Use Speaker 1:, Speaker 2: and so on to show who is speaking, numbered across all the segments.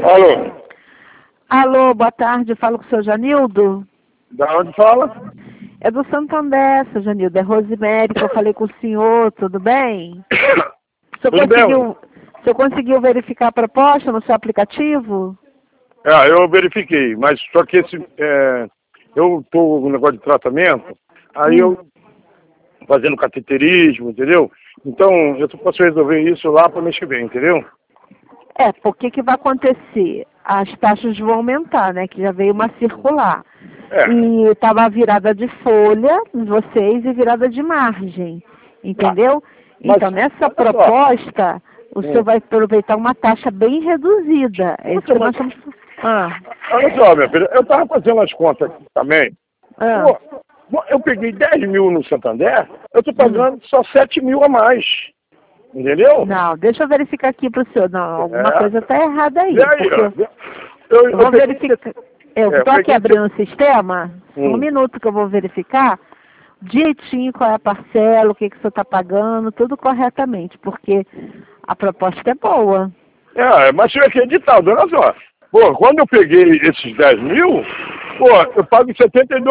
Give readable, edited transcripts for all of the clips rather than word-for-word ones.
Speaker 1: Alô?
Speaker 2: Alô, boa tarde, falo com o seu Janildo.
Speaker 1: Da onde fala?
Speaker 2: É do Santander, seu Janildo, é Rosemary, que eu falei com o senhor, tudo bem? O senhor conseguiu verificar a proposta no seu aplicativo?
Speaker 1: Eu verifiquei, mas só que eu estou com um negócio de tratamento, aí eu fazendo cateterismo, entendeu? Então, eu posso resolver isso lá para mês que vem, entendeu?
Speaker 2: Porque que vai acontecer? As taxas vão aumentar, né? Que já veio uma circular. E estava virada de folha em vocês e virada de margem, entendeu? Então, nessa proposta, o senhor vai aproveitar uma taxa bem reduzida. É isso que nós estamos...
Speaker 1: Olha só, minha filha, eu estava fazendo as contas aqui também. Pô, eu peguei 10 mil no Santander, eu estou pagando só 7 mil a mais. Entendeu?
Speaker 2: Não, deixa eu verificar aqui para o senhor. Não, alguma coisa está errada aí.
Speaker 1: E aí,
Speaker 2: eu vou verificar. Eu estou aqui abrindo o sistema. Um minuto que eu vou verificar direitinho qual é a parcela, o que o senhor está pagando, tudo corretamente, porque a proposta é boa.
Speaker 1: Mas se eu acreditar, dona só. Pô, quando eu peguei esses 10 mil, pô, eu pago em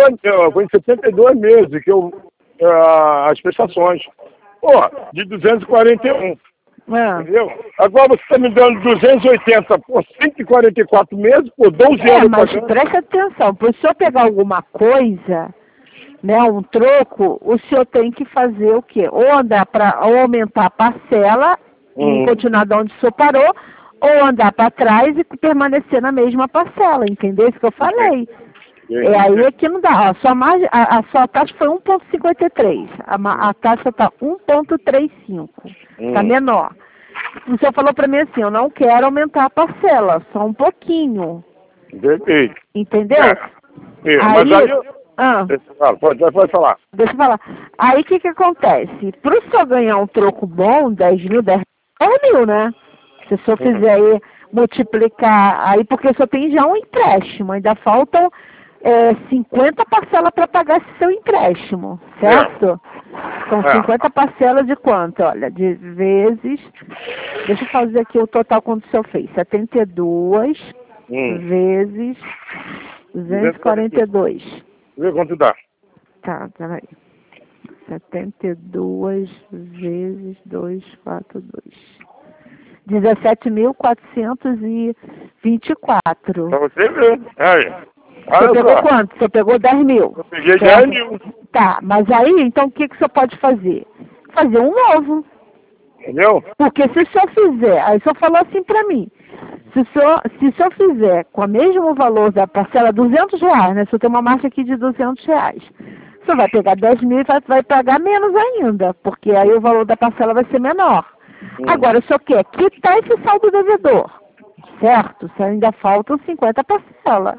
Speaker 1: 72 meses que as prestações. Pô, de 241. Entendeu? Agora você está me dando 280 por 144 meses, por 12 anos.
Speaker 2: Mas preste atenção, para o senhor pegar alguma coisa, né, um troco, o senhor tem que fazer o quê? Ou andar ou aumentar a parcela e continuar de onde o senhor parou, ou andar para trás e permanecer na mesma parcela, entendeu? Isso que eu falei. Aí é que não dá. A sua taxa foi 1,53. A taxa está 1,35. Está menor. O senhor falou para mim assim, eu não quero aumentar a parcela, só um pouquinho.
Speaker 1: Entendi.
Speaker 2: Entendeu?
Speaker 1: Mas aí pode falar.
Speaker 2: Deixa eu falar. Aí o que acontece? Para o senhor ganhar um troco bom, 10 mil, 10 mil, né? Se o senhor fizer aí, multiplicar aí, porque o senhor tem já um empréstimo, ainda faltam 50 parcelas para pagar esse seu empréstimo, certo? São 50 parcelas de quanto? Olha, de vezes... Deixa eu fazer aqui o total quanto o senhor fez. 72 vezes 242.
Speaker 1: Vê quanto dá.
Speaker 2: Tá, peraí. 72 vezes 242. 17.424.
Speaker 1: Pra você ver.
Speaker 2: Você pegou quanto? Você pegou 10 mil.
Speaker 1: Eu peguei 10 mil.
Speaker 2: Tá, mas aí, então o que o senhor pode fazer? Fazer um novo.
Speaker 1: Entendeu?
Speaker 2: Porque se o senhor fizer, aí o senhor falou assim pra mim, se o senhor fizer com o mesmo valor da parcela, R$200, né? Se eu tenho uma marcha aqui de R$200, o senhor vai pegar 10 mil e vai pagar menos ainda, porque aí o valor da parcela vai ser menor. Agora, o senhor quer quitar esse saldo devedor, certo? Se ainda faltam 50 parcelas.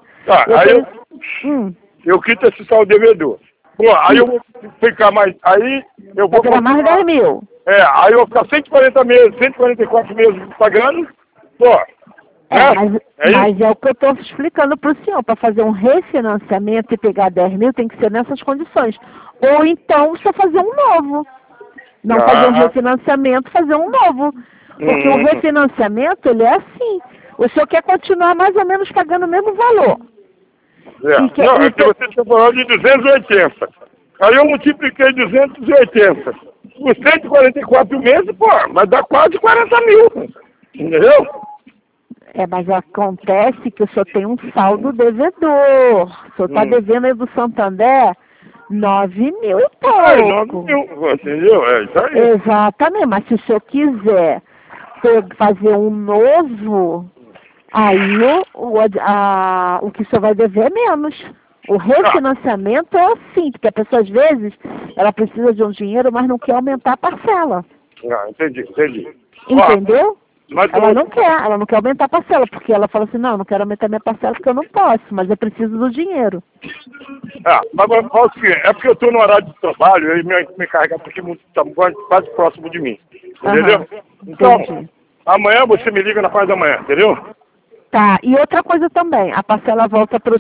Speaker 1: Eu quito esse saldo devedor. Pô, aí eu vou ficar mais. Aí eu vou.
Speaker 2: Pegar mais 10 mil.
Speaker 1: Aí eu vou ficar 140 meses, 144 meses pagando. Pô.
Speaker 2: Mas é o que eu estou explicando para o senhor. Para fazer um refinanciamento e pegar 10 mil, tem que ser nessas condições. Ou então, só fazer um novo. Não fazer um refinanciamento, fazer um novo. Porque o refinanciamento, ele é assim. O senhor quer continuar mais ou menos pagando o mesmo valor.
Speaker 1: Não, é que você tinha falado de 280. Aí eu multipliquei 280. Por 144 meses, pô, mas dá quase 40 mil. Entendeu?
Speaker 2: Mas acontece que o senhor tem um saldo devedor. O senhor está devendo aí do Santander 9 mil e pouco.
Speaker 1: 9 mil, entendeu? É isso aí.
Speaker 2: Exatamente, mas se o senhor quiser fazer um novo, aí o que o senhor vai dever é menos. O refinanciamento é assim, porque a pessoa às vezes, ela precisa de um dinheiro, mas não quer aumentar a parcela.
Speaker 1: Entendi.
Speaker 2: Entendeu? Ela não quer aumentar a parcela, porque ela fala assim, não não quero aumentar minha parcela porque eu não posso, mas eu preciso do dinheiro.
Speaker 1: Agora, é porque eu estou no horário de trabalho e me carregar porque está quase próximo de mim. Entendeu? Então, amanhã você me liga na parte da manhã, entendeu?
Speaker 2: Tá, e outra coisa também, a parcela volta para o...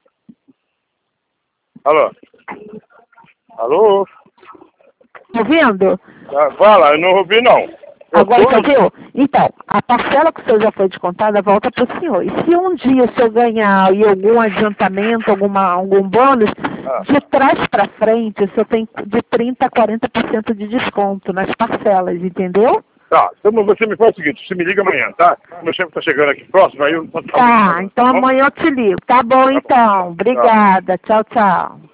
Speaker 1: Alô? Alô?
Speaker 2: Tá ouvindo?
Speaker 1: Fala, eu não ouvi não.
Speaker 2: Agora, entendeu? Então, a parcela que o senhor já foi descontada volta para o senhor. E se um dia o senhor ganhar e algum adiantamento, algum bônus, de trás para frente, o senhor tem de 30% a 40% de desconto nas parcelas, entendeu?
Speaker 1: Tá, então você me faz o seguinte, você me liga amanhã, tá? Meu chefe tá chegando aqui próximo, aí eu não posso...
Speaker 2: Tá, então amanhã eu te ligo. Tá bom, então. Obrigada. Tchau, tchau.